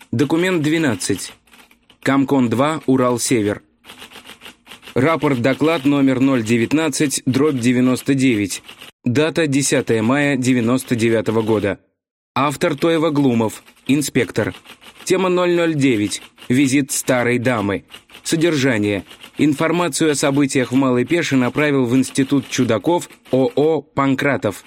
Документ 12. Комкон-2, Урал-Север. Рапорт-доклад номер 019/99. Дата 10 мая 1999 года. Автор Тоева Глумов, инспектор. Тема 009. Визит старой дамы. Содержание. Информацию о событиях в Малой Пеше направил в Институт чудаков ООО «Панкратов».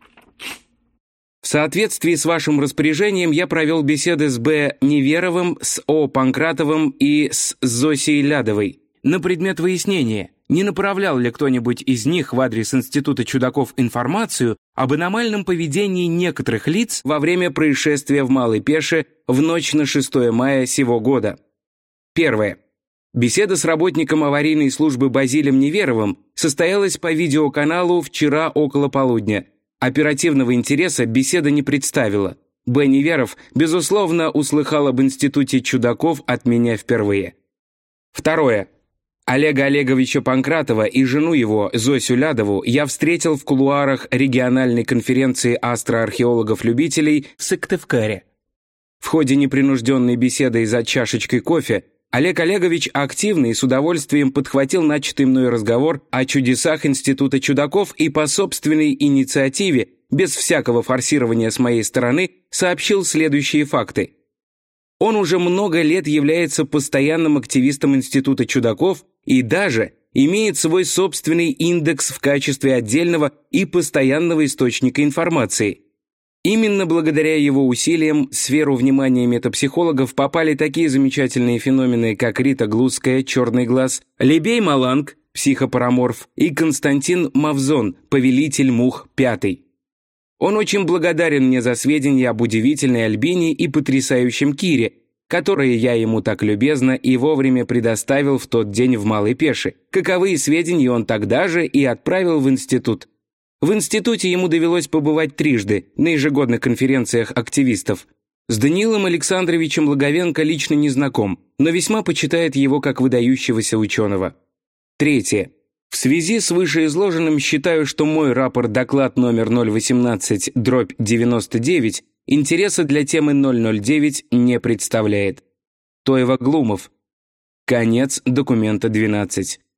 В соответствии с вашим распоряжением я провел беседы с Б. Неверовым, с О. Панкратовым и с Зосей Лядовой на предмет выяснения, не направлял ли кто-нибудь из них в адрес Института чудаков информацию об аномальном поведении некоторых лиц во время происшествия в Малой Пеше в ночь на 6 мая сего года. Первое. Беседа с работником аварийной службы Базилем Неверовым состоялась по видеоканалу вчера около полудня. Оперативного интереса беседа не представила. Б. Неверов, безусловно, услыхал об Институте чудаков от меня впервые. Второе. Олега Олеговича Панкратова и жену его, Зосю Лядову, я встретил в кулуарах региональной конференции астроархеологов-любителей в Сыктывкаре. В ходе непринужденной беседы за чашечкой кофе Олег Олегович активно и с удовольствием подхватил начатый мной разговор о чудесах Института чудаков и по собственной инициативе, без всякого форсирования с моей стороны, сообщил следующие факты. Он уже много лет является постоянным активистом Института чудаков и даже имеет свой собственный индекс в качестве отдельного и постоянного источника информации. Именно благодаря его усилиям в сферу внимания метапсихологов попали такие замечательные феномены, как Рита Глузская, «Черный глаз», Лебей Маланг, психопараморф, и Константин Мавзон, повелитель мух, 5. Он очень благодарен мне за сведения об удивительной Альбине и потрясающем Кире, которые я ему так любезно и вовремя предоставил в тот день в Малой Пеше. Каковые сведения он тогда же и отправил в институт. В институте ему довелось побывать трижды на ежегодных конференциях активистов. С Даниилом Александровичем Логовенко лично не знаком, но весьма почитает его как выдающегося ученого. Третье. В связи с вышеизложенным считаю, что мой рапорт-доклад номер 018/99 интереса для темы 009 не представляет. Тоева Глумов. Конец документа 12.